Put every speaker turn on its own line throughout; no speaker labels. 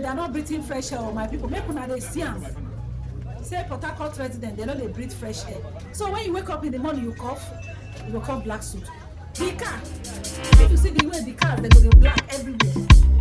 are not breathing fresh air, my people. Make una dey see am. Say Port Harcourt resident, they don't breathe fresh air. So when you wake up in the morning, you cough black suit. The car, if you see the way the cars, they go dey black everywhere.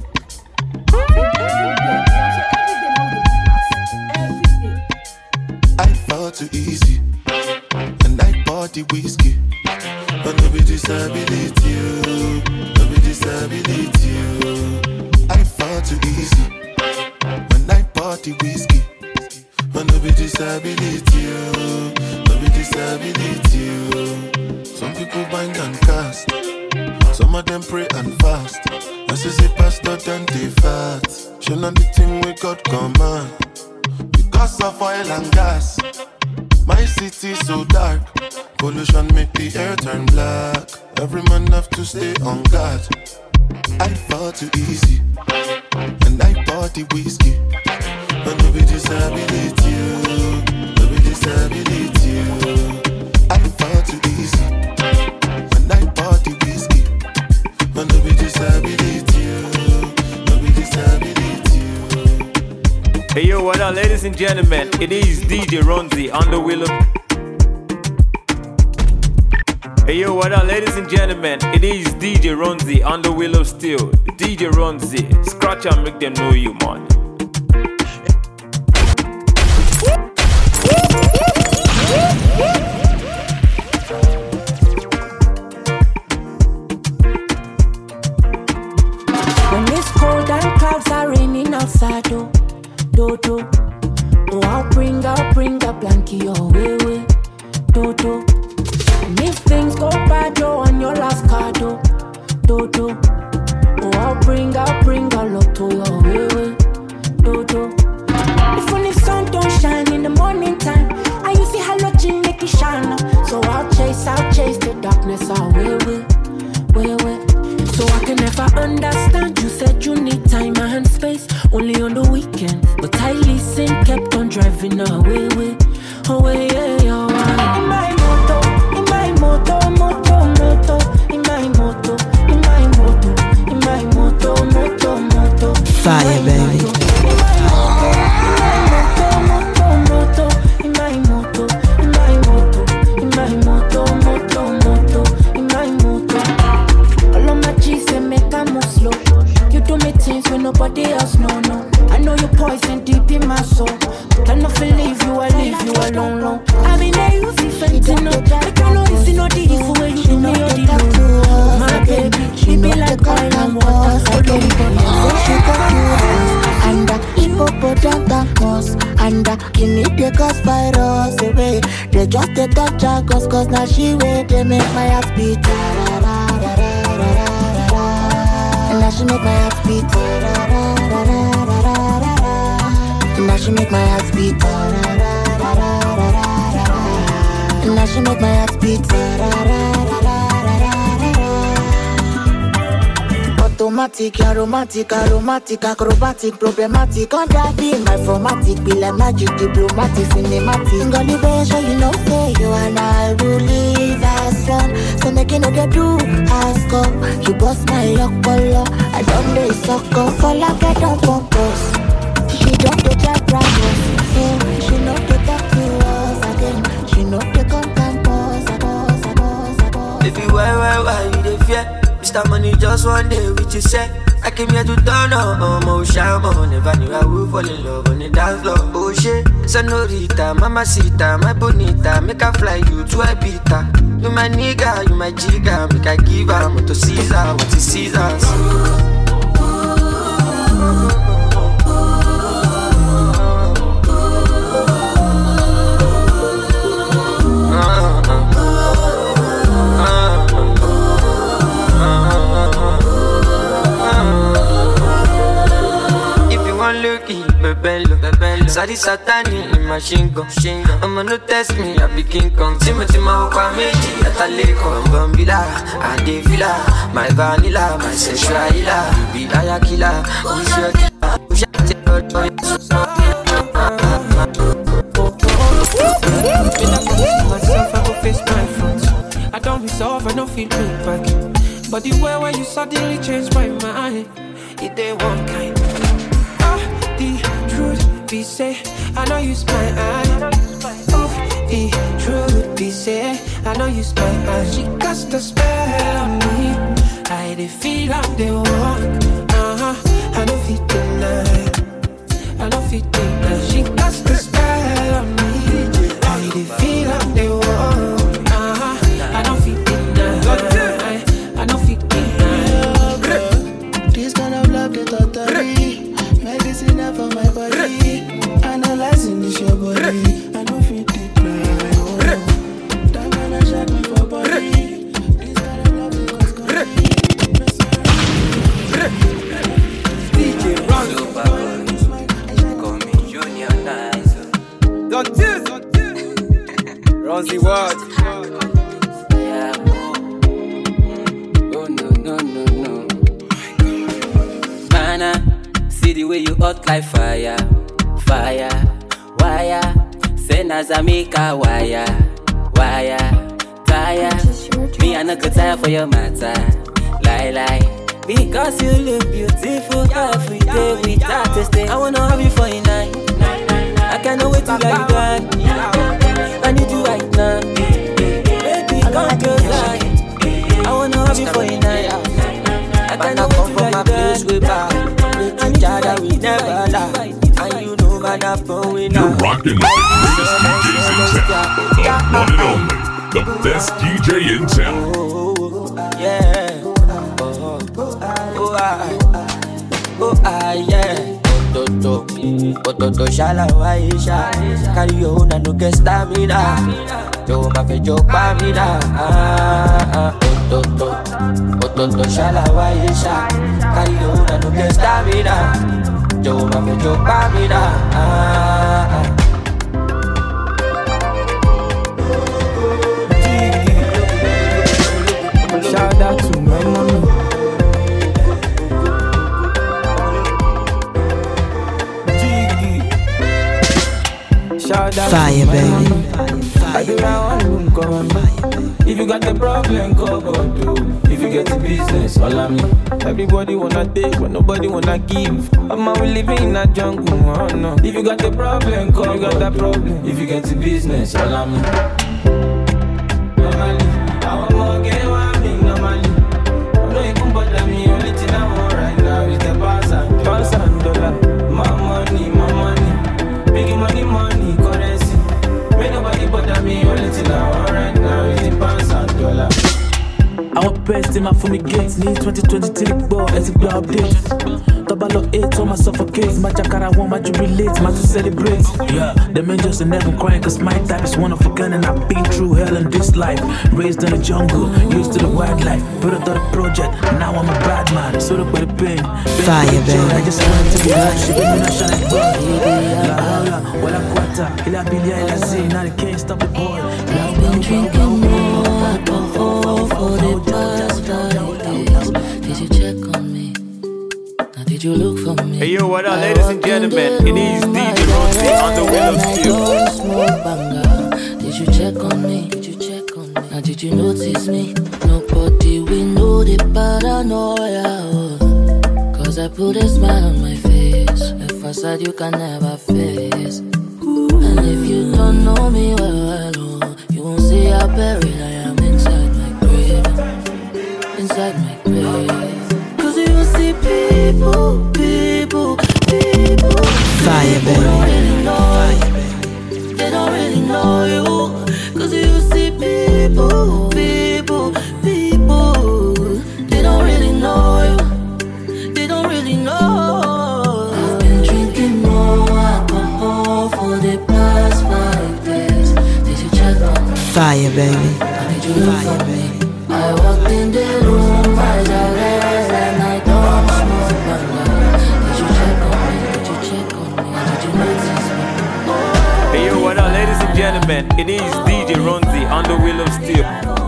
Every day.
I fall too easy, and I bought the whiskey. But no be disability, no be disability. I fall too easy, when I bought the whiskey. But no be disability, no be disability. Some people bind and cast, some of them pray and fast. I say pastor then they fast. Show not the thing we got command. Because of oil and gas, my city so dark. Pollution make the air turn black. Every man have to stay on guard. I fall too easy, and I bought the whiskey. But no be disability, no be disability. I fall too easy, and I bought the whiskey. But no be disability, no be disability.
Hey yo, what up, ladies and gentlemen? It is DJ Ronzi on the wheel of. Hey yo, what up, ladies and gentlemen? It is DJ Ronzi on the wheel of steel. DJ Ronzi, scratch and make them know you, man.
When it's cold and clouds are raining outside, oh, I'll bring a blankie your way, And if things go bad, oh, on your last card, oh, I'll bring a lot to your way, If only sun don't shine in the morning time, I use the halogen make it shine. So I'll chase the darkness away. So I can never understand. You said you need time and space, only on the weekend. But I listened, kept on driving away. In my moto, in my moto.
Fire, baby.
Nobody else no. I know you poison deep in my soul. Cannot believe you, I leave you alone. I've been there, you see fentanyl. I can't know if you know the evil when you do me or the low. My baby, she be like oil and water.
And hippopotamus and guinea they cause virus away. They just they touch her cause now she wait. They make my heart beat. And now she make my heart beat. And now she make my heart beat. And now she make my heart beat. Automatic, aromatic, acrobatic, problematic. On driving my formatic, be like magic, diplomatic, cinematic. Gully show you know say you and I will live as one. So make you know they do ask up. You bust my luck, color. I don't lay sucker, fall like I don't purpose. She don't get that progress, so she know they talk to us again. She know they come campus,
Baby, why you dey fear? Mr. Money just one day with you say I came here to turn on my shaman. Never knew I would fall in love on the dance floor. Oh shit, senorita, mamacita, my bonita. Make I fly you to Ibiza. You my nigga, you my jigga. Make I give her to Caesar, what is Caesar's. Sadi Satani in machine gun. I'ma no test me, I be King Kong. Timothy Mawaka Meji, Ataleko, Bambila, Adevila, my vanilla, my sexual healer. You be a killer, who's your killer? Who's your
I don't resolve, I don't feel look back. But the way where you suddenly changed my mind, it ain't one kind. be say, I know you my eye. Oh, the truth be say, I know you my eye. She cast a spell on me. I dey feel I'm the one. I don't fit deny. I don't fit deny. She cast a spell on me. I dey feel I'm the one. I don't fit deny. I don't fit deny.
This kind of love, they totally medicine for my body. Analyzing this your body. I don't fit deny. That man I shot me for body. This kind of love, they cause body.
DJ Ron, call me Junior Nice. Don't tease, Ronzi what? Yeah, oh no. Mana, see the way you hot like fire, wire. Send as I make a wire, tire. Me I not tire for your matter, lie. Because you look beautiful every day without a stay. I wanna have you for a night. I cannot wait till I die. I need you right now. Baby, come closer. I wanna have you for a night. I cannot wait till I die. I need you right we never lie. And you know what I'm going on.
You're rocking with the greatest DJs in town. The one and only, the best DJ in town.
Yeah. Yeah. Toto shalawaisha. Carry your own and no get stamina. Yo ma fe joke pamina. Toto shalawaisha. Carry your own and no get stamina. Yo ma fe joke pamina.
Shout out to my mommy.
Fire, baby.
I do my own room, come on. If you got the problem, go do. If you get the business, all I mean. Everybody wanna take, but nobody wanna give. I'm out living in a jungle, oh no. If you got the problem, come. You got that problem. If you get the business, all I mean. Normally, I want more get one thing normally. I know you can bother me, only thing I want right now is the pounds and dollar. My money. Big money, currency. Make nobody bother me, only thing I want right now is the pounds and dollar.
Our best in my phone gates, need 2023 ball, let's go update. Double 8 on my suffocates, my jacara want my jubilate, my to celebrate. Yeah, them angels are never crying, cause my type is one of a gun and I've been through hell in this life. Raised in the jungle, used to the wildlife, put out the project, now I'm a bad man, so look by the pain.
Fire, baby.
I just want to be hot, she gave me a shot like ball. La hola, wala quata, ila bilia ila Z, now they can't stop the boy.
I've been drinking more alcohol for the past 5 days. Did you check on me? Now did you look for me?
Hey yo, what up, ladies and gentlemen? It is DJ Ronzi on the Willow Steel.
Did you check on me? Now did you notice me? Nobody we know the paranoia. Cause I put a smile on my face, a facade you can never face. And if you don't know me well, you won't see how buried I am inside my grave. Cause you see people.
Fire, baby.
They don't really know you. Cause you see people. They don't really know you. They don't really know. I've been drinking more alcohol for the past 5 days. Did you check on me?
Fire, baby.
Did you look for me? I walked in the room, eyes are red, and I don't smoke banga. Did you check on me? Did you notice me?
Hey yo, what up, ladies and gentlemen? It is DJ Ronzi on the Willow Steel.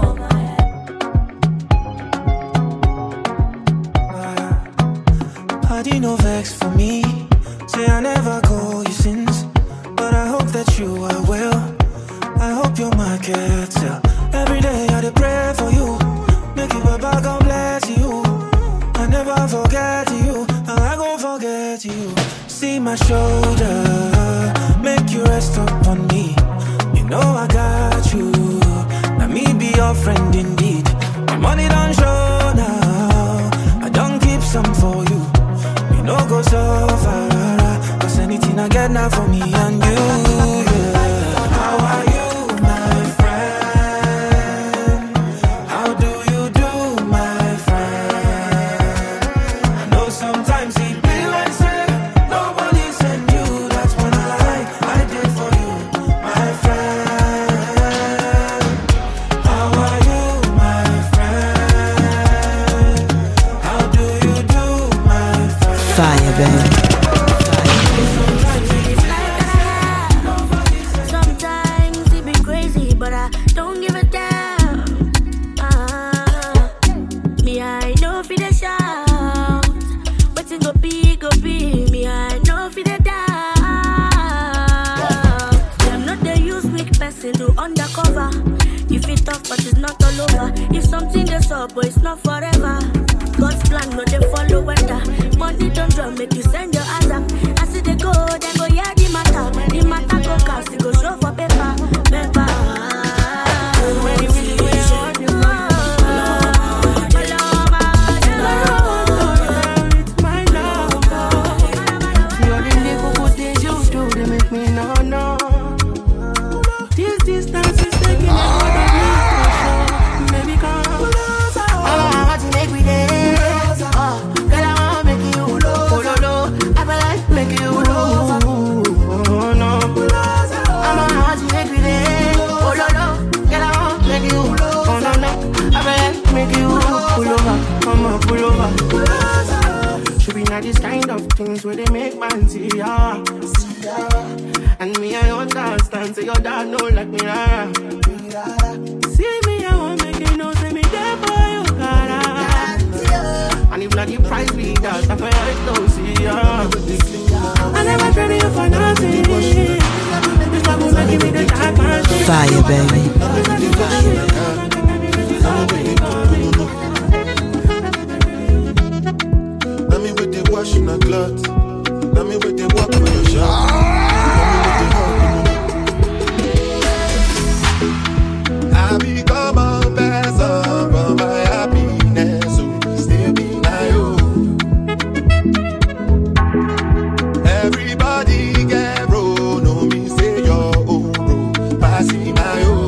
I did no vex for me. Say I never call you since, but I hope that you are well. I hope your market sell. Every day I dey pray for you. Make you Baba God bless you. I never forget you. I gon' forget you. see my shoulder, make you rest upon me. You know I got you, now me be your friend indeed. My money don't show now, I don't keep some for you. You know go so far, cause anything I get now for me and you, yeah. How are you, my friend? How do you do, my friend? I know sometimes it be like say nobody send you. That's when I did for you, my friend. How are you, my friend? How do you do, my friend?
Fire, baby.
Undercover, if it's tough but it's not all over. If something is up but it's not forever. God's plan no they follow weather. Money don't drum make you send your ass up. I see they go then go yeah the matter go cast it go show for paper. When you really want you my love. See all the little good things you do they make me no. Distance is taking me more than me for sure. Baby, come. I want to make me dance. Girl, I want to make you low. I feel like make you low. Oh no. I want to make me dance. Girl, I want to make you low. Oh no. I feel like make you pull over. Come on, pull over. Should be not this kind of things where they make man see ya. And me, I understand, so your dad know like me, see me, I won't make you know, say me there for you, cara. And if not the price be that, I feel like don't see ya. I never traded you for nothing. This love will make me the type of shit.
Fire, baby.
Let me with the washing a cloth. Let me with the walk for your shot. I become a person for my happiness, so still be my own. Everybody get roll, no me say your own, bro. Passing my own.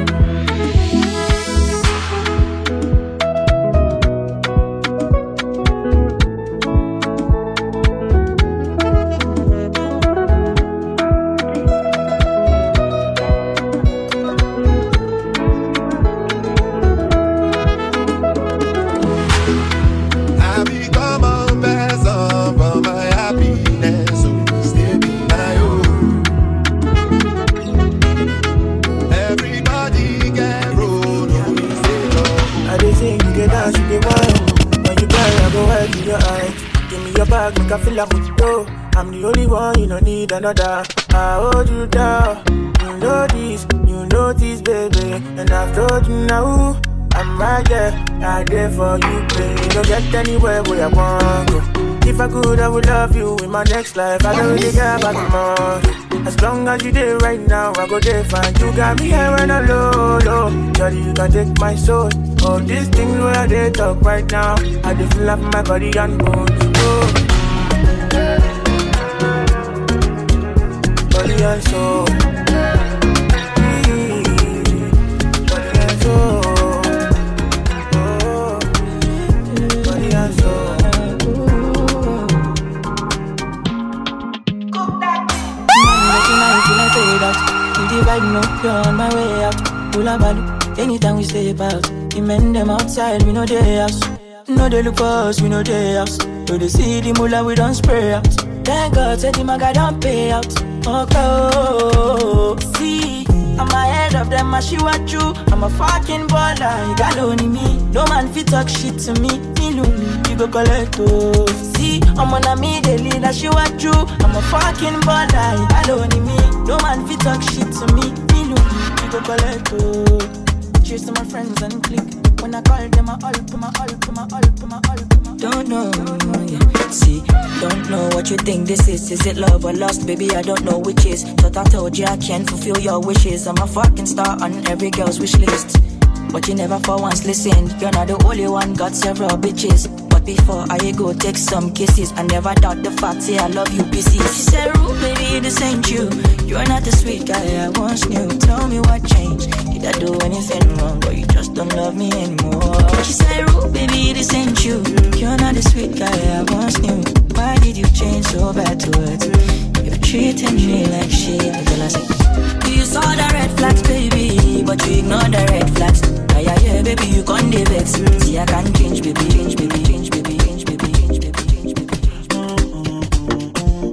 Make I feel like with you. I'm the only one, you don't need another. I hold you down. You know this, baby. And I've told you now, I'm right there for you, baby. You don't get anywhere where I want to go. If I could, I would love you in my next life. I don't really care about tomorrow. As long as you there right now, I go there fine. You got me here when I'm low. Daddy, you can take my soul. All these things where they talk right now, I just feel like my body and bones. Body and soul. Body and soul. Body and soul.
The vibe no, you're on my way out. Pull a balu, anytime we step out. The men them outside, we know they house. No they look for us, we know they house. So they see the mullah, we don't spray out. Thank God, said the maga don't pay out. Oh, see, I'm ahead of them, I shoot at you. I'm a fucking baller, you got only me. No man fit talk shit to me. You go collect, oh. See, I'm on a me, they lead, I shoot at you. I'm a fucking baller, you got only me. No man fit talk shit to me. You go collect, oh. Cheers to my friends and click. When I call them, I don't know, yeah. See, don't know what you think this is. Is it love or lust? Baby, I don't know which is. Thought I told you I can't fulfill your wishes. I'm a fucking star on every girl's wish list. But you never for once listened. You're not the only one, got several bitches. But before I go take some kisses, I never doubt the fact, say I love you pieces. She said, Rue, baby, this ain't you. You're not the sweet guy I once knew. Tell me what changed. Did I do anything wrong, or you just don't love me anymore? She said, Rue, baby, this ain't you. You're not the sweet guy I once knew. Why did you change so bad towards me? You're treating me like shit. I said, you saw the red flags, baby, but you ignored the red flags. Yeah, baby, you can't vex. See, I can't change, baby, change, baby, change, baby, change, baby, change, baby, change, baby, change, baby.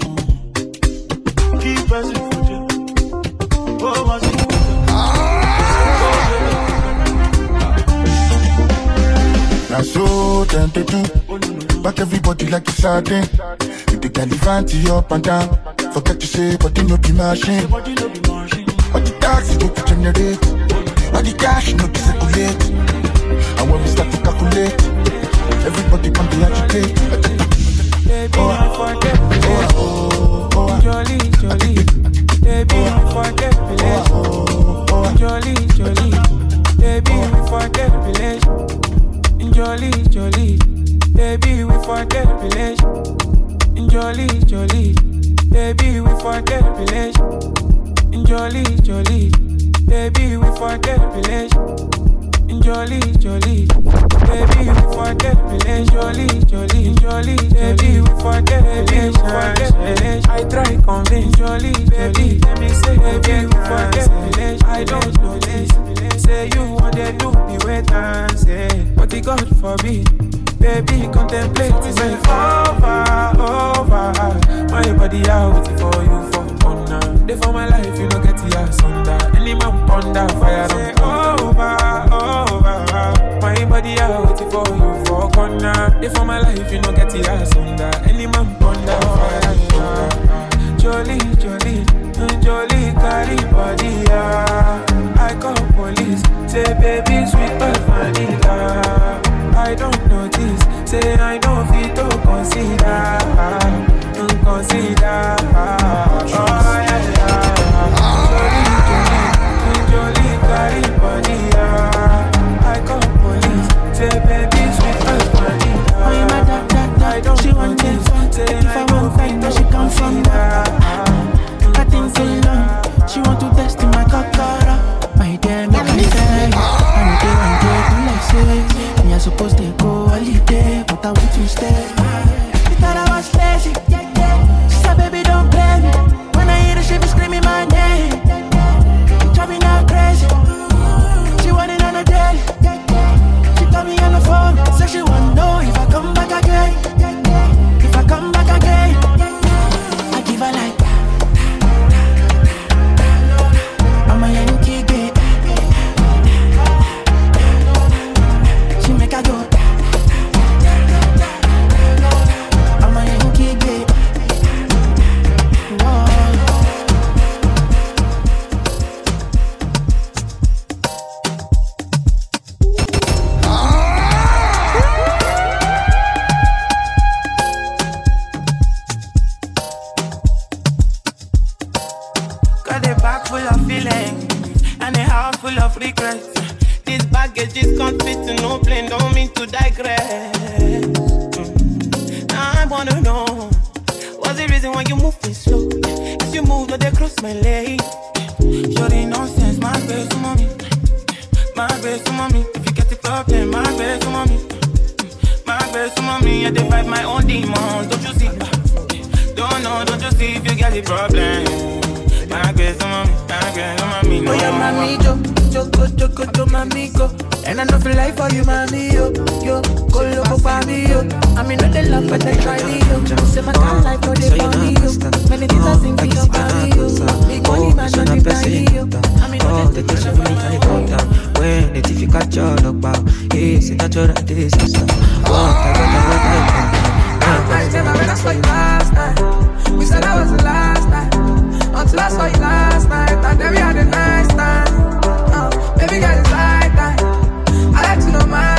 Keep pressing for you. Oh, what's it? Now so tempted to back everybody like it's sardine. You take Galivanti up and down. Forget to say, but you know be machine. What the taxi go to generate? What the cash no to circulate? And when we start to calculate, everybody come to agitate.
Baby, I forget village. Jolly, jolly. Baby, I forget village. Jolly, jolly. Baby, we forget village. Jolly, jolly. Baby, we forget village. Jolly, jolly. Baby, we forget village. Jolly, jolly. Baby, we forget village. Jolly, jolly. Baby, we forget village. Jolly, jolly, jolly. Baby, we forget village. I try convince Jolly, baby. Let me say, baby, we forget village. I don't know this. Say you want to do me wait and say, but the God forbid. Baby, contemplate me say over. My body out waiting for you for honor. Day for my life, you don't get the ass under. Any man ponder fire say over. My body out waiting for you for corner. Day for my life, you don't get the ass under. Any man ponder fire under. Jolly, jolly, jolly, carry body. I call police, say baby, sweet but vanilla. I don't notice, say I don't feel to consider. Oh yeah. Jolly, carry body. I call police, say baby, sweet but vanilla. I don't notice, say I don't feel to
she come from I think too long, she want to test in my cockara. My dear, make me say, I'm a like say, me I supposed to go holiday, but I want to stay. She thought I was lazy, she said baby don't play me. When I hear her she be screaming my name, driving her crazy. She want it on a daily, she call me on the phone, say she want to know if I come back again. If I come back again, I give her like I'm a Yankee girl. She make her go. I'm a Yankee girl.
Got a bag full of feelings and a heart full of regrets. This baggage is can't fit to no plane, don't mean to digress. Now I wanna know, what's the reason why you moving slow? As you move, they cross my leg. Shorty nonsense, my best to mommy. My best to mommy. If you get the problem, my best to mommy. My best to mommy, I divide my own demons, don't you see? Don't you see if you get the problem? My best to mommy, no.
Oh yeah, mami, yo, mami, go. And I know feel like for you, mami, yo, go loco for me, yo. I mean, not the love, but they try me, yo. Say my kind life, no, they for me, yo. Many things I think you about me, yo. Big money, man, don't depend me, yo. I mean, not the things you really can't go down. When it's if you catch your look, wow. It's a natural disaster. I remember that's why last night. We said that was the last night. Until I saw you last night, and then we had a nice time. Baby girl, it's like that. I like to know my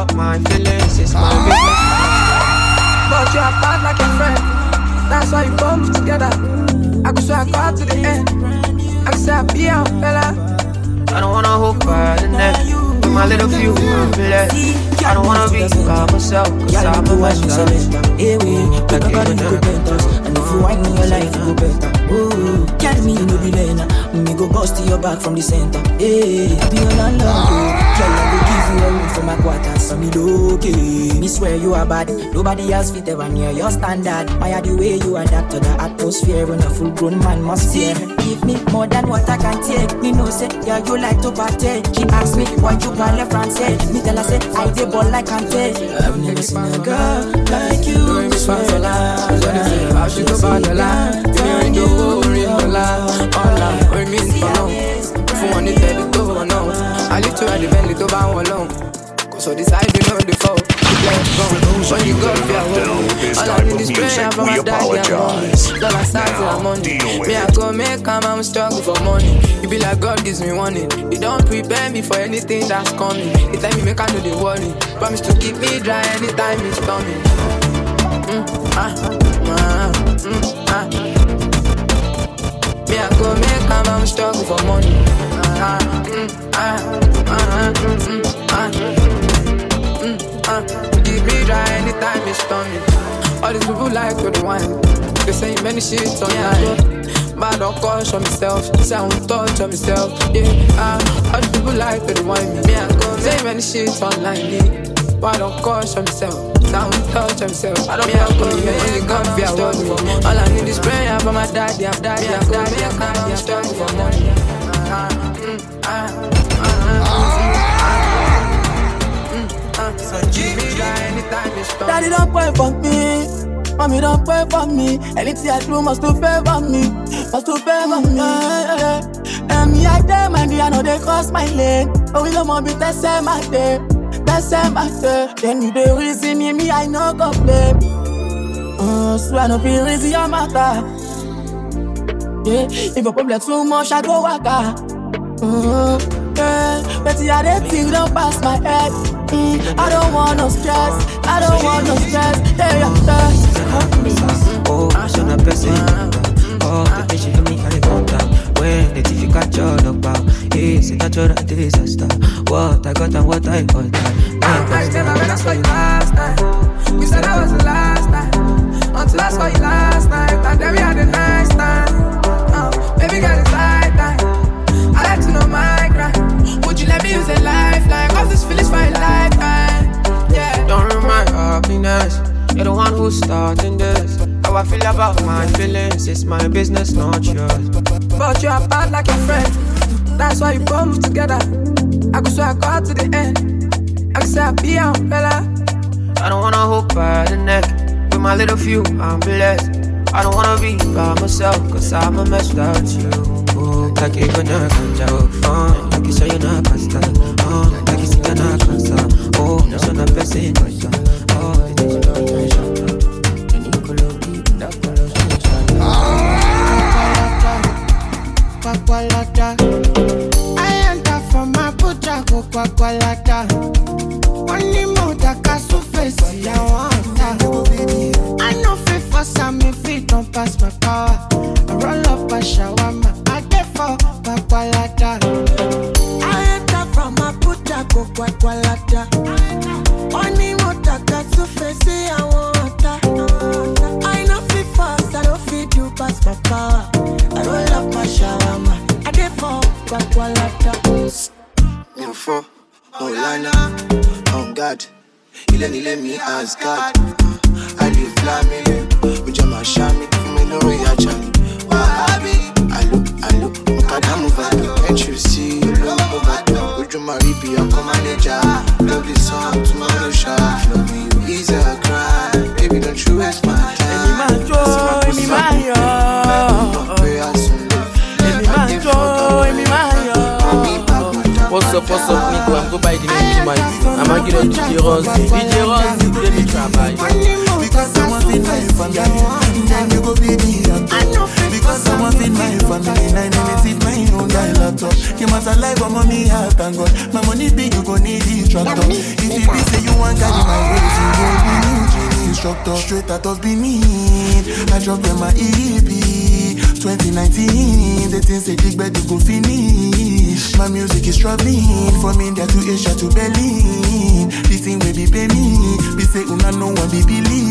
about my feelings, it's my business. But you are bad like a friend, that's why you both move together. I could swear I got to the end, I could say I be out, fella. I don't wanna hold by the neck, with my little few, I'm blessed. I don't wanna be by myself, cause I'm a mess up.
Hey, wait, like you go better. And if you whine in your life, you go better. Oh, carry me, you know be lena. Me go bust your back from the center. Hey, I be all alone, girl, I go give you a room for my quarters. So me okay. Me swear you are bad. Nobody else fit ever near your standard. Why the way you adapt to the atmosphere when a full-grown man must see. Give me more than what I can take. Me know say, yeah, you like to party. She asked me why you got left and say. Me tell her say, I did ball like Kante. I've never seen a girl like you. Doing this for the last. How she go by the line. Fearing you, in the line. All I bring me for long. If you want it, tell it over now. I live to ride the Bentley to buy one long. So this I do know the fault. When you go for all I need is prayer from my daddy and all I start till I'm money. Me I go make I'm struggle for money. You be like God gives me warning. You don't prepare me for anything that's coming. You tell me make I know the worry. Promise to keep me dry anytime it's storming. Me I go make I'm struggle for money. Keep me dry anytime it's stormy. All these people like to the wine. They say many shit online. But I don't caution myself. Say I won't touch on myself. Yeah, all these people like to the wine. Me I go say many shit online. But I don't caution myself. Say I won't touch on myself. I don't me I go only God fear what me. All I need is prayer for my daddy. I'm daddy. I'm daddy. I'm daddy. I'm struggle for money.
Daddy don't pray for me, mommy don't pray for me. Anything I do must to favor me, must to favor me. And me I tell my dear, I know they cross my lane, but we don't want to be the same at day, the same at day. Then you the reason me I no complain. So I no feel reason your matter. Yeah, if a problem too much I go walk out. But the other thing don't pass my head. I don't want no stress. I don't want no stress.
Oh, I'm not person. Oh, the thing she do me carry contact. When the TV catch your dog bow, it's a natural disaster. What I got and what I got.
I never that's for you last time. You said that was the last time. Until I saw you last night, and then we had a nice time. Baby girl, it's night time. I like to know my grind. Would you let me use a lifeline? Cause this feeling's for a lifetime. Yeah. Don't ruin my happiness. You're the one who's starting this. How I feel about my feelings, it's my business, not yours. But you are bad like a friend. That's why you both move together. I could swear I got to the end. I could say I be out, fella. I don't wanna hold by the neck. With my little few, I'm blessed. I don't wanna be by myself, cause I'm a mess without you. Like you gonna come down, like you say you're not pasta, like you see you're not cancer. Oh, so not blessing,
I enter from my puja go kwakwalata. Only more that casu face I want. I know fit for some if it don't pass my power. I roll up a shawarma. I enter from my puta go kwakwalata. Only motaka to face I want. I know fit fast, I don't fit you pass my power. I roll up my shawarma. I dey for kwakwalata.
Info, Olana, on God. You let me ask God. I live flaming, Ujama Shami, Minori Achami. Wahabi, I look, Mukadamu Valley. Can't you see? Look over, Ujuma Ribi, I'm manager. Love this song, tomorrow shot. Love me, you easy, I cry. Baby, don't you waste my time.
What's up, Nico? I'm go by the name Mike. I'm a get DJ Rossi. DJ Rossi, let me try.
Because someone's in my family, then you go be the because someone's in my family, 9 minutes is my own laptop. You must alive for mommy, heart and God. My money big, you go need the tractor. If you be say you
instructor, straight out of Benin. I dropped them my EP. 2019, the things they dig, but you go finish. My music is traveling from India to Asia to Berlin. This thing will be pay me. Be say una no one be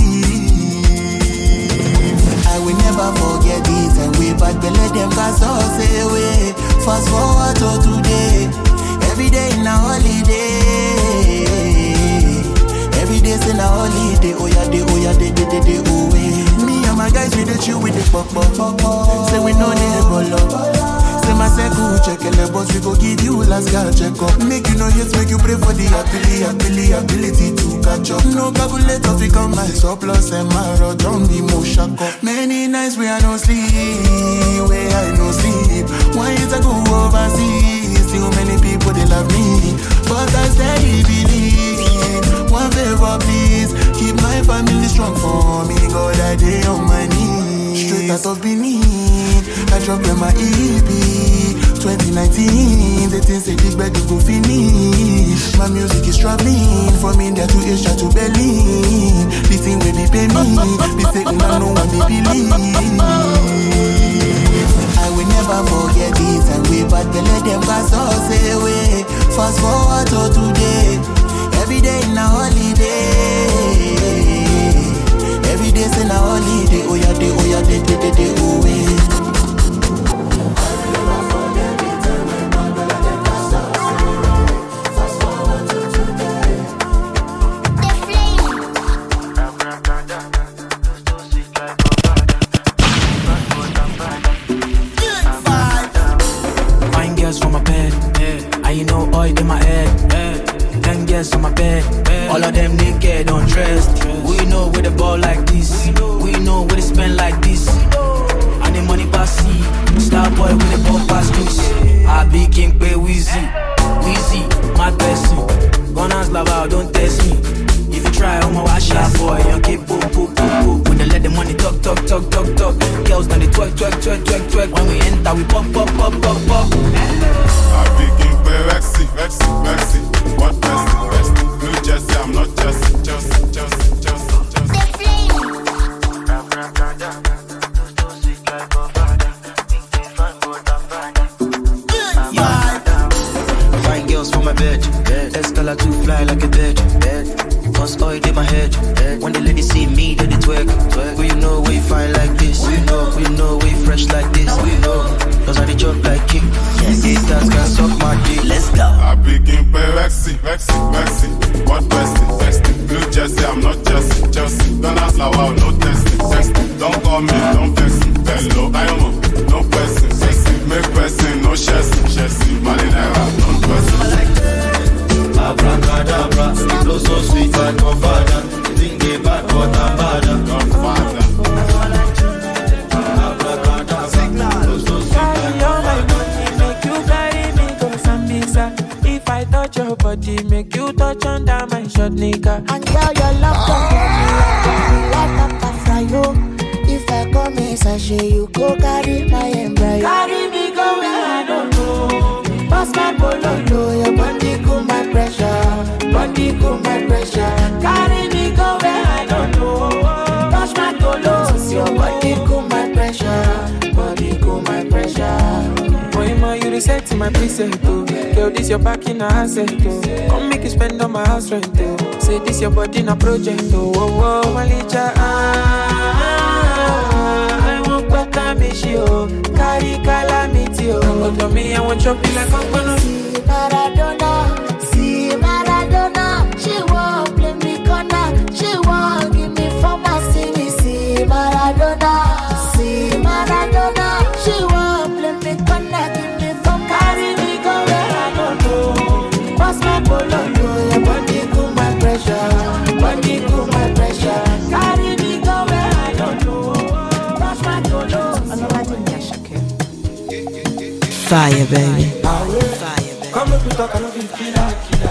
believe. I will never forget this and way back but let them pass us away. Fast forward to today. Every day in a holiday. Every day's in a holiday. Oh yeah, day, oh yeah. Me and my guys we the chill with the pop. Say we know they roll up. Say my circle check and the boss we go give you last guy check up. Make you know yes, make you pray for the ability to catch up. No calculator fi come my surplus and my road don't be more shock up. Many nights where I no sleep, Why is I go overseas? Still many people they love me, but I steady believe. One favor please, keep my family strong for me. God I day on my knees. Straight out of Benin, I dropped them my EP. 2019, the things they dig, but you go finish. My music is traveling from India to Asia to Berlin. This thing will be pay me. Be say una no one be believe. I will never forget this and way back but let them pass us away. Fast forward to today. Every day in a holiday. Every day's in a holiday. Oh yeah, day, oh yeah, day, oh yeah.
In my head, 10 girls on my bed, all of them naked, undressed. We know where the ball like this, we know where they spend like this. And the money pass see, star boy with the ball pass loose. I be king pay Weezy, my person. Gunners love out, don't test me. If you try, I'm a wash out boy, you keep boom. When they let the money talk. Girls when they twerk. When we enter, we pop.
I be king pay Rexy. What best? New Jersey, I'm not just.
Fine girls for my bed. Escala to fly like a bird. Cause oil in my head. When the ladies see me, then they twerk. But you know we fine like this. We know we fresh like this. Cause I jump like king. Haters can suck my dick. Let's go.
I be king pay Rexy. What best? New Jersey, I'm not just. Don't ask like wow, no testing. Don't call me, don't vex me. Hello, I am no person. Make person, no chassis. Money never, don't person.
Abracadabra, flow so sweet like Godfather. You think they bad, but I'm badder.
Godfather.
Abracadabra, flow so sweet like Godfather.
Make you carry me go Sambisa. If I touch your body, make you touch under my short nigga.
And girl, your love don't get me like a fry. If I come in sachet, you go carry my embryo.
Carry me go where I don't know.
Pass my bololo, your body cool my pressure.
Carry me go where I don't know.
Touch my tolos, your body cool my pressure.
Boy, ma, you reset to my preset, oh. Girl, this your back in a asset, oh. Come make you spend on my house rent, oh. Say this your body in a project, oh. Malicha, I won't put a mishi, oh. Carry calamity, oh. Come to me, I won't chop you like I'm gonna.
See Maradona, she won't play me corner. She won't give me pharmacy. See Maradona, she won't play me corner. Give me pharmacy.
Carry me go where I don't know.
Pass my bololo, your body cool my pressure.
Carry me go where I don't know.
Pass my tolos.
Fire, baby.
Come up with talk, I don't killer.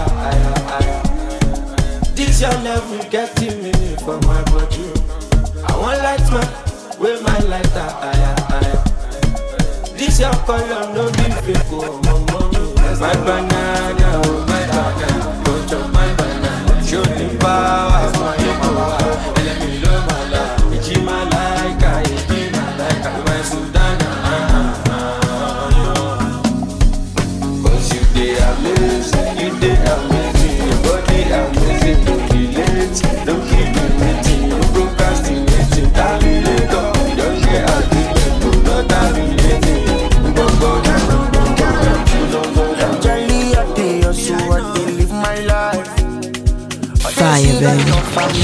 This your level getting me for my body. I want light man, with my lighter. This your color, no be fake. My banana, don't chop my banana. Show the power, my power.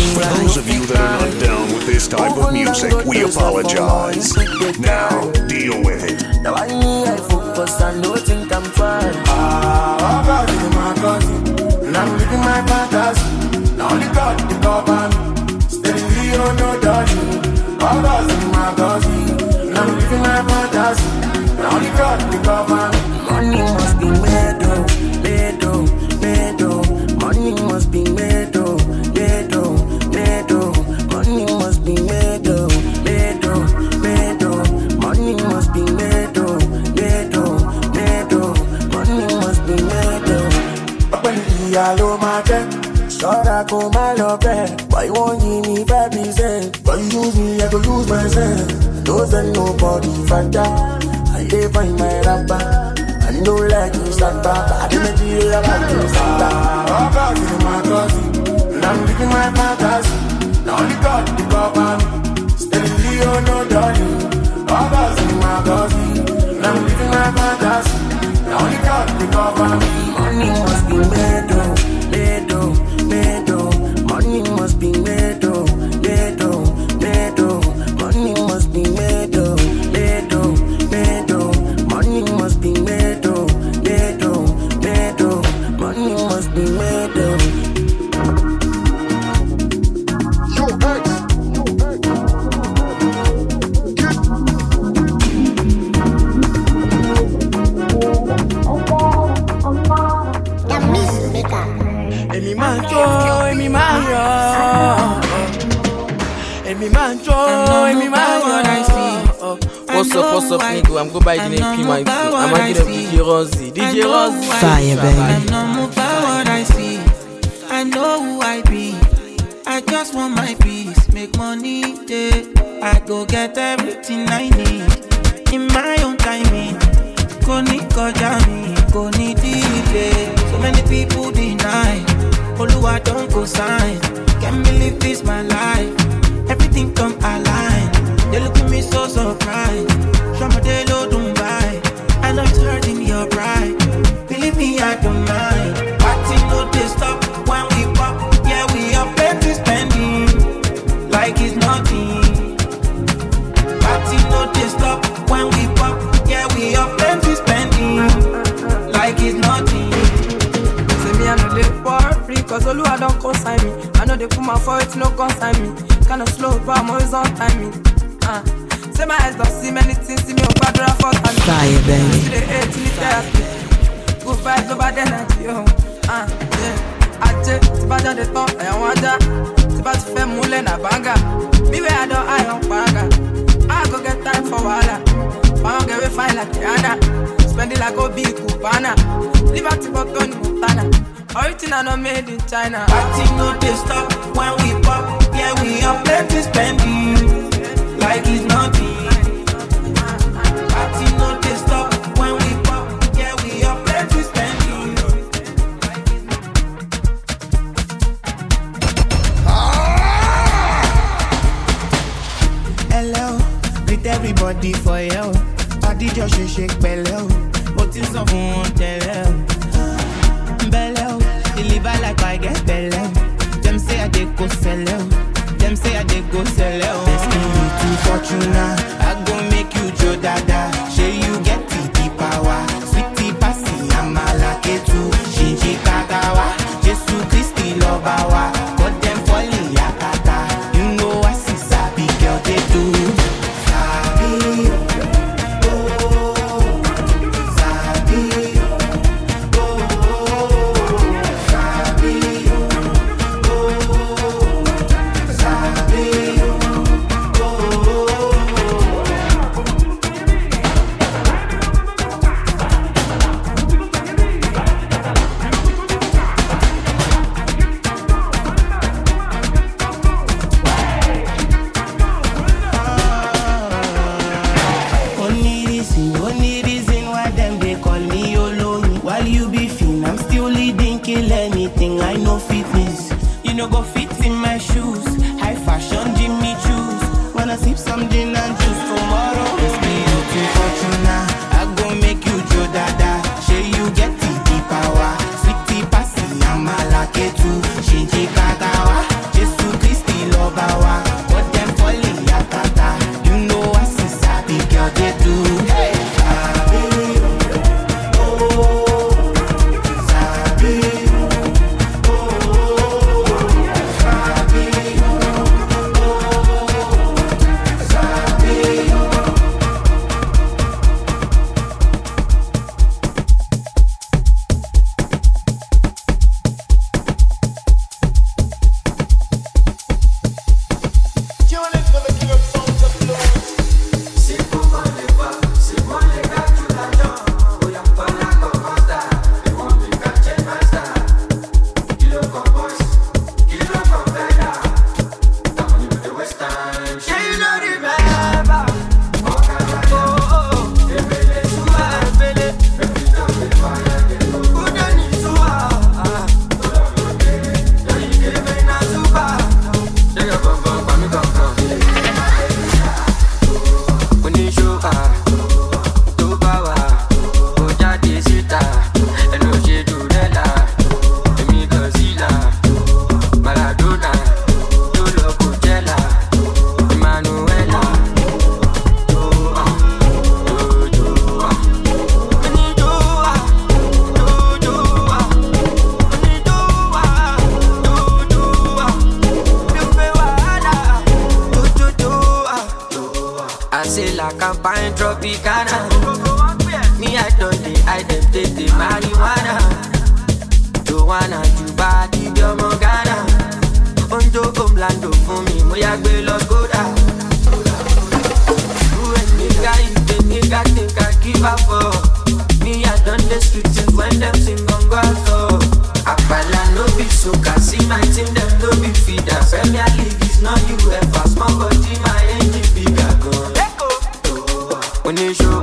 For those of you that are not down with this type of music, we apologize. Now, deal with it.
Now I need I focus and don't think I'm trying.
My cousin, and I'm living my fantasy. Now only God the cover me. Steadily on no darling. My cousin, and I'm living my fantasy. Now only God the cover me.
Money must be made, oh, made, oh, made, oh. Money must be made, oh, made, oh, made, oh. Money must be made, oh, made, oh, made, oh. Money must be made, oh, made, oh, made, oh. Money must be made, oh.
Yalo market, sorry go my love. Why you won't give me 5%? But you use me, I go lose myself. Those and nobody factor. I dey find my rapper. I don't like you Santa. I didn't make you like you Santa. My cousin, and I'm living my fantasy. Now only God the cover me. Steadily on no darling. My cousin, and I'm living my fantasy. Now only God the cover me.
Money must be made, oh, made, oh, made, oh. Money must be made, oh, made, oh, made, oh. Money must be made, oh, made, oh, made, oh. Money must be made, oh, made, oh, made, oh. Money must be made, oh.
What's up, nigga? I'm go by the name P my I'm gonna get up DJ Ronzi. DJ Ronzi.
Fire, baby. I know more by what I see. I know who I be. I just want my peace. Make money, yeah. I go get everything I need in my own timing. Go need Kojami, go need delay. So many people deny. Oluwa don't go sign. Can't believe this my life. Everything come align. They look at me so surprised. Shamadelo don't buy. I know it's hurting your pride. Believe me, I don't mind. Party no they stop when we pop. Yeah, we are plenty spending like it's nothing. Party no they stop when we pop. Yeah, we are plenty spending like it's nothing.
Say me I know they worry, cause Oluwa don't consign me. I know they put my foot, no consign me. Kinda slow, but I'm always on timing. Say my eyes don't see many things, see me on bad draft for time.
Fire, baby.
See the hate in the therapy. Good vibes over the energy, oh. Yeah. Ache, tiba ja de ton, ayan wanja. Tiba ti fe mule na banga. Me where I don't, I on paga. I go get time for wala. I don't get we fine like Rihanna. Spend it like Obi Cubana. Liberty for Tony Montana. Original no made in China.
Party no they stop when we pop. Yeah, we are plenty spending like it's nothing. Party no they stop when we pop. Yeah, we are plenty spending.
Hello, greet everybody for you. Body just shake bello. But it's a phone tell bello. Deliver like I get bello. Them say I dey go sell out. Them say I dey go sell out. Destiny to Fortuna. I go make you Joe Dada. Say you get the power. Sweetie Passy, I'm a lucky too. Shinji Kagawa. Jesus Christi Lobawa. Got them falling yakata. You know I see sabi girl they do. Sabi, oh, sabi, oh, sabi, oh, sabi, oh.
campaign Tropicana. Me, I don't take the marijuana. Don't wanna do bad, give your Morgana. Onjo Omlando for me, Moya Gbe Los Goda. Who a nigga, if the nigga think I give up for me, I done the street things when them sing on Guato. Apala no be so see my team, them no be feeder. Premier League is not UEFA, small body, my engine bigger gun. When you show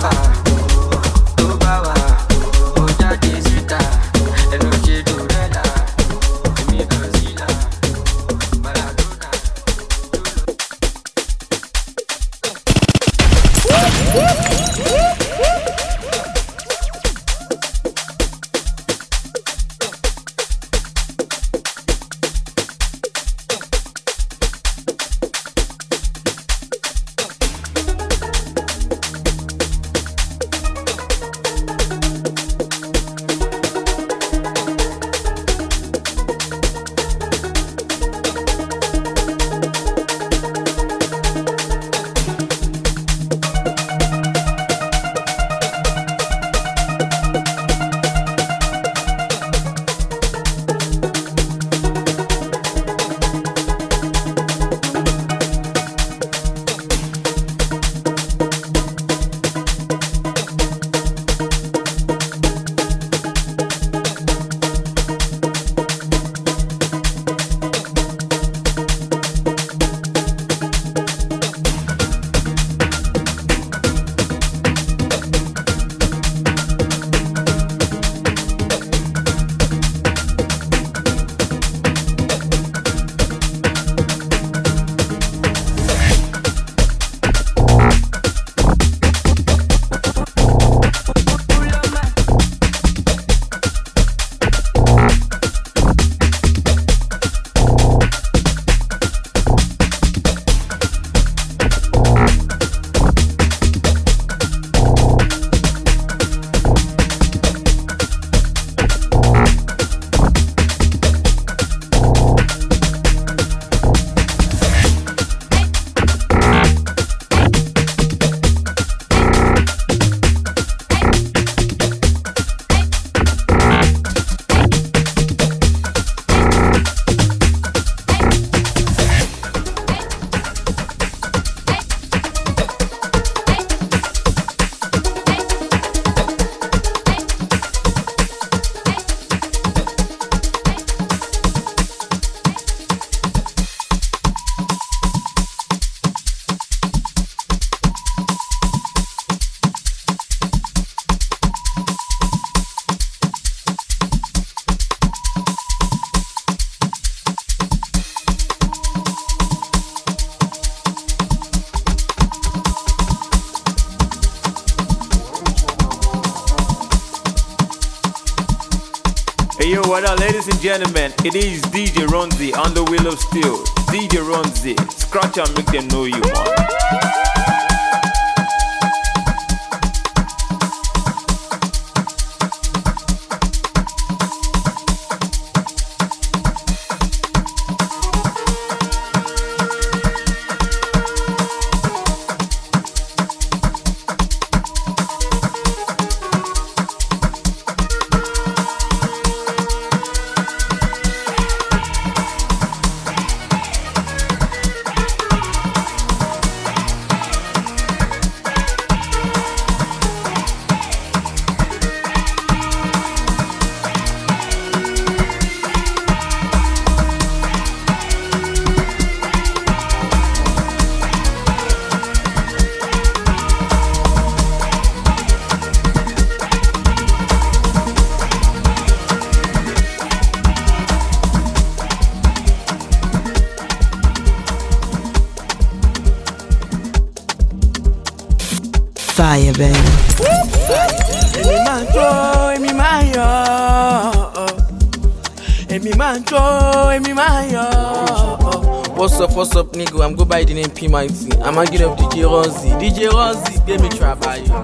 Yo, what up, ladies and gentlemen? It is DJ Ronzi on the wheel of steel. DJ Ronzi, scratch and make them know you, man.
Fire, baby.
Emi man jo, emi man yo. Emi man jo, emi man yo.
What's up, nigga? I'm go by the name P Mighty. I'ma get up DJ Ronzi. DJ Ronzi, give me trap by you.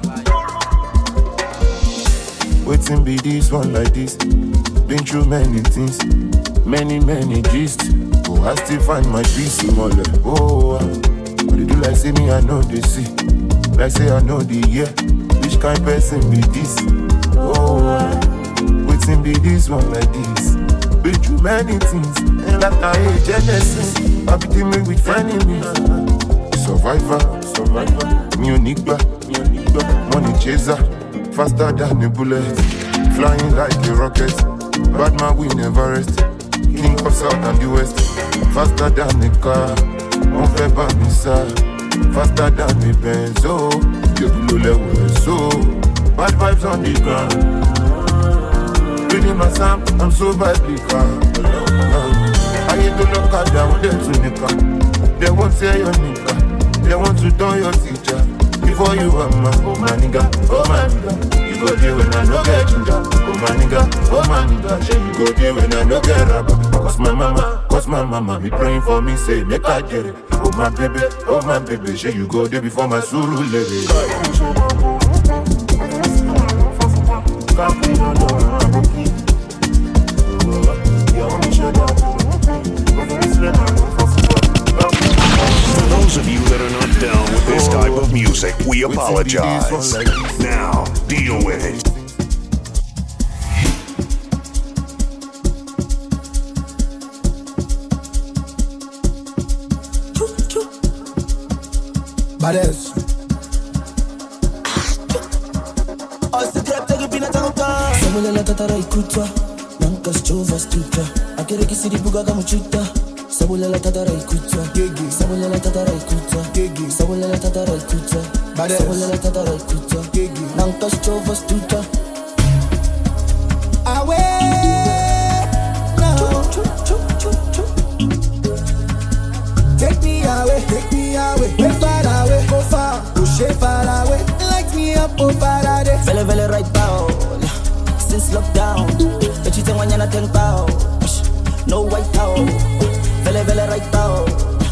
Waiting be this one like this. Been through many things, many gist. Oh, I still find my peace in my life. Oh, but they do like see me, I know they see. Like say I know the year. Which kind person be this? Oh, waiting be this one like this. Been through many things, and like I hate Genesis. I be dealing with enemies. Survivor, Munich, money chaser, faster than a bullet, flying like a rocket. Bad man we never rest. King of South and the West, faster than a car. On fait pas ça, faster than a Benz. Oh, you blow level so. Bad vibes on the ground. Really my Sam, I'm so biblical. I ain't to look at down there to nigga. They won't say your nigga. They want to turn your teacher. Before you are my nigga, oh my nigga. You go there when I no get ginger. Oh my nigga, you go there when I no get rubber. Cause my mama be praying for me, say make I get it. Oh my baby, say you go there before my suru lady.
For those of you that are not down with this type of music, we apologize. Now, deal with it.
Badass. Sabula la tatara ikuta, nanka stova stuta. Akere kisiri buga kama chuta. Sabula la tatara ikuta, sabula la tatara ikuta, sabula la tatara ikuta, sabula la tatara ikuta, nanka stova stuta. Awe, no. Take me away, way far away, go far, push it far away. Light me up, oh far away. Vele right down. Since lockdown, but you think when you're not 10 pounds, no white out, vele right down,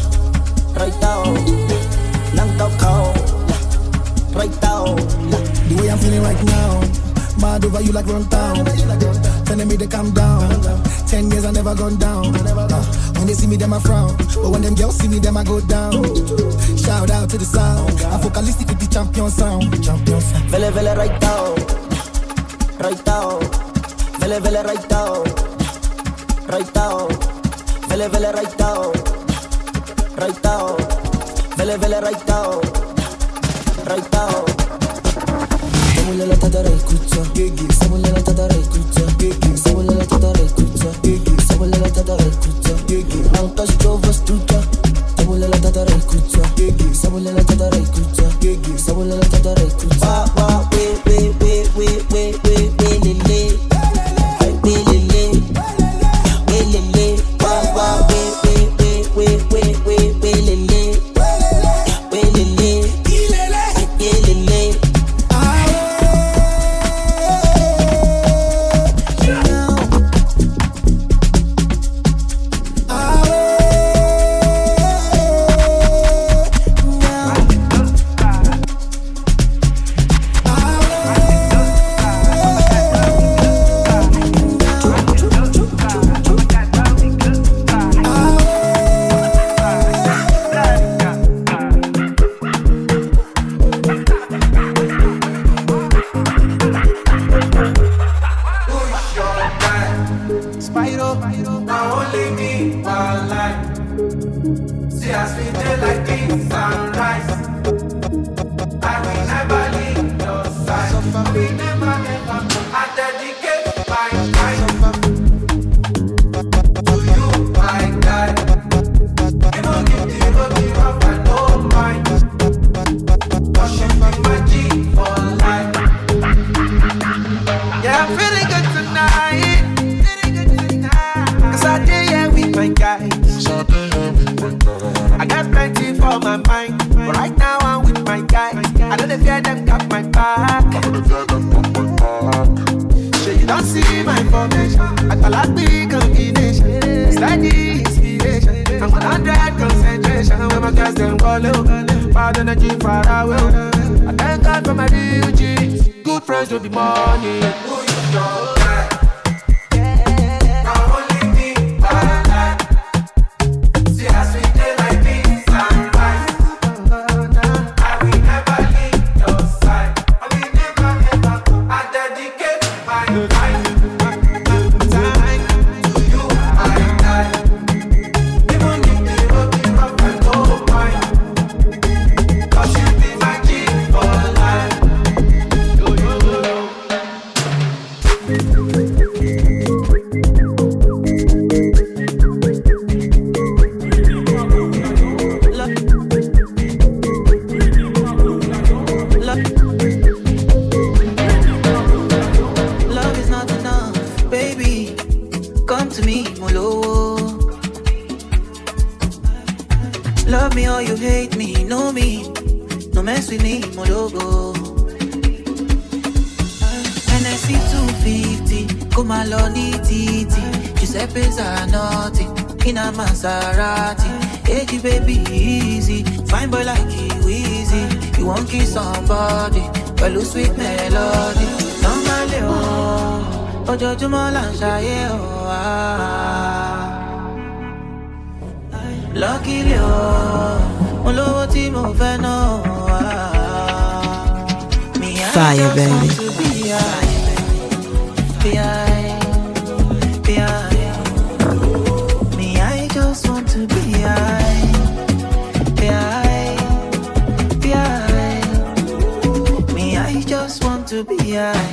nang cow, right down. The way I'm feeling right now, mad over you like run town, telling me to calm down. 10 years I never gone down. When they see me, them I frown, but when them girls see me, them I go down. Shout out to the sound, I'm focalistic with the champion sound. Vele right down. Right down, vele right down, right down, vele right down, right down, vele right down, right down. Sabula la tatara ikuta, sabula la tatara ikuta, sabula la tatara ikuta, sabula la tatara ikuta, nanka stova stuta. Sabula la tatara ikuta, sabula la tatara ikuta, sabula la tatara ikuta. Wa we.
Never leave
Love me or you hate me, know me. No mess with me, my logo. NSC 250, come along, titi. Giuseppe's are naughty, in a Maserati. Hey, baby, easy. Fine boy like Weezy. You won't kiss somebody, but lose sweet melody. Normally, oh, ojojúmọ́ là ń ṣayé, oh, ah. Luckily, oh, mo lówó tí mo fẹ́ ná, oh, ah.
Fire, baby.
Me, I just want to be high. Me, I just want to be high.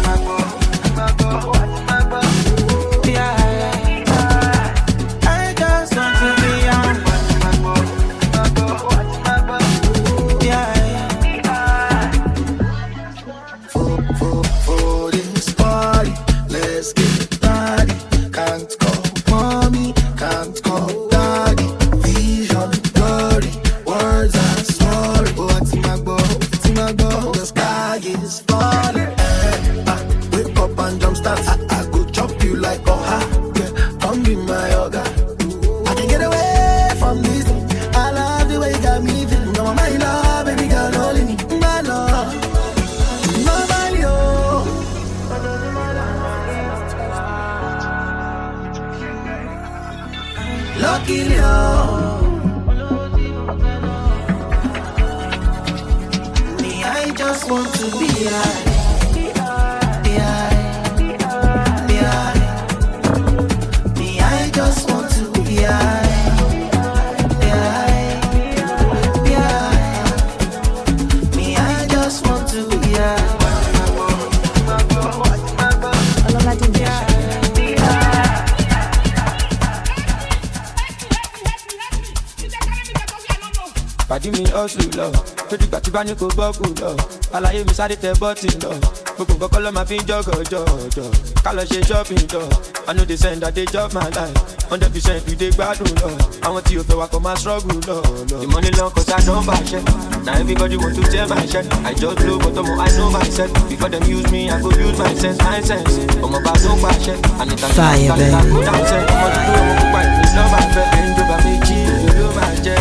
Bá ní kò bọ́kù lọ, àlàyé mi sáré tẹ bọ́tì lọ. Gbogbo kọ́kọ́ lọ́ máa fi ń jọ́gọ̀jọ̀jọ̀. Ká lọ ṣe shopping lọ. I know they send that they chop my life. 100% we dey gbádùn lọ. Àwọn tí o fẹ́ wa kọ́ máa struggle lọ. The money long cause I don't buy shit. Now everybody want to tear my shirt. I just blow but I know myself. Before them use me, I go use my sense. Ọmọ bá tó pa ṣẹ́.
Fire, baby.
Ọmọ tó lówó ọmọ púpà ìpín lọ́ba fẹ́. Ẹ̀ńdọ́ba méjì ló máa jẹ́.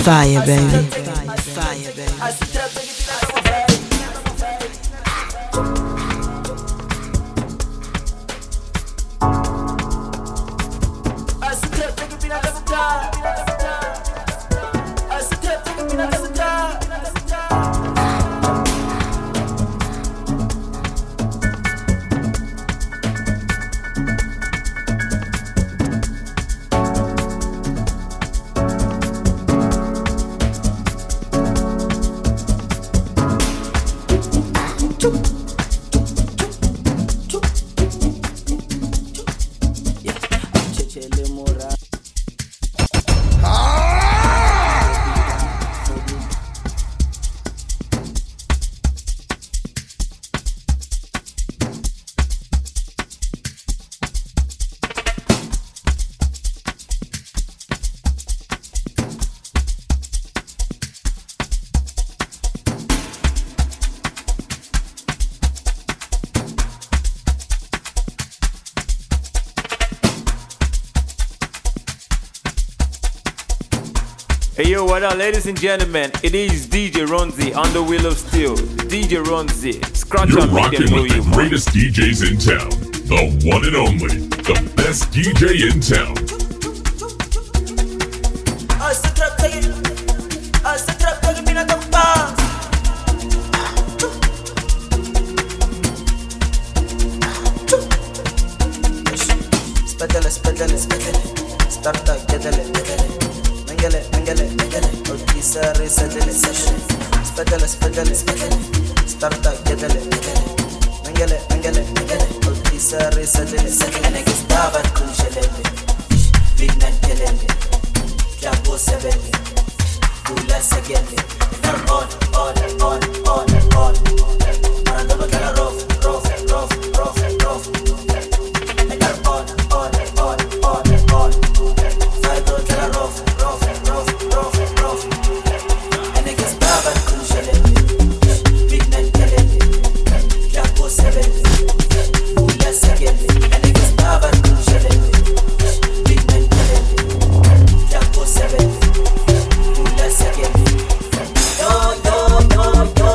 Fire, baby.
Hey yo, what up, ladies and gentlemen? It is DJ Ronzi on the wheel of steel. DJ Ronzi, scratch
You're
and make
rocking
them know
with
you,
the
man.
greatest DJs in town. The one and only, the best DJ in town.
Starta, quédale, Mengele, Otisa, resetele, Spedale, Starta, quédale, Mengele, Otisa, resetele, and I get stava, Kunshelele, Big Night Kelele, Jabo Sebele, Dula Segele, and on, and I'm gonna rough.
Yo,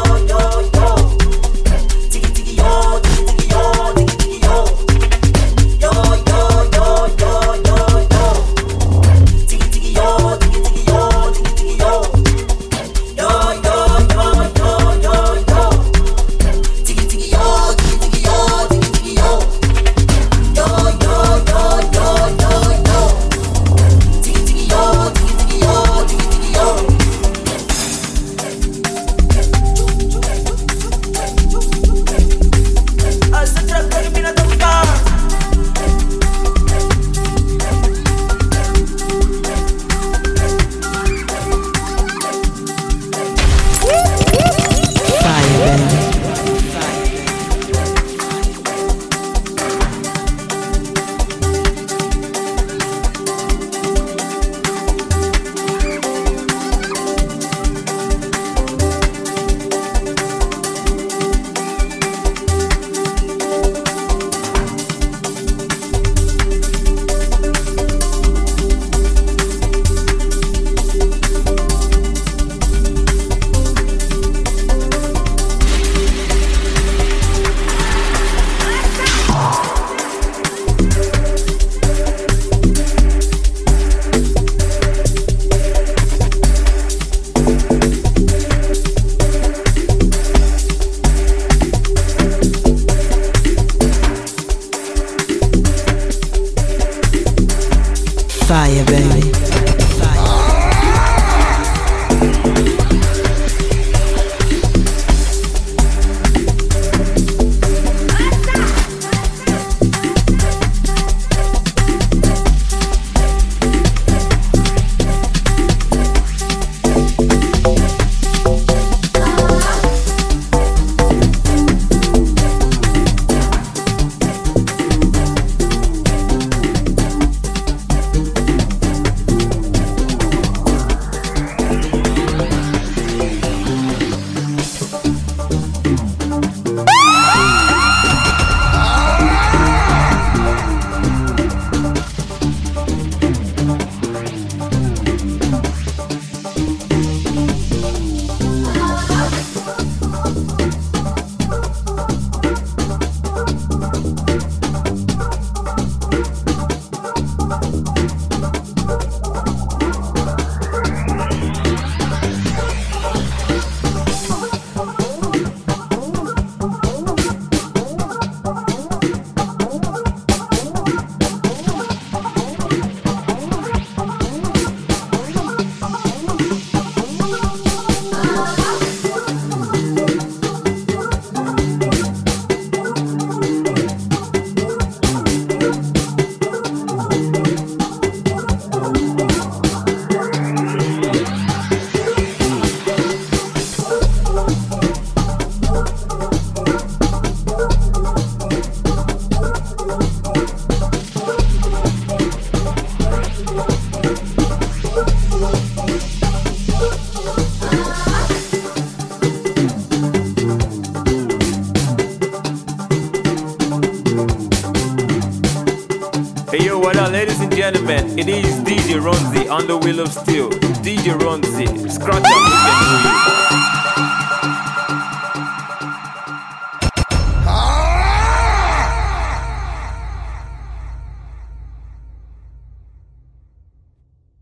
gentlemen, it is DJ Ronzi on the wheel of steel. DJ Ronzi, scratch and make them know you.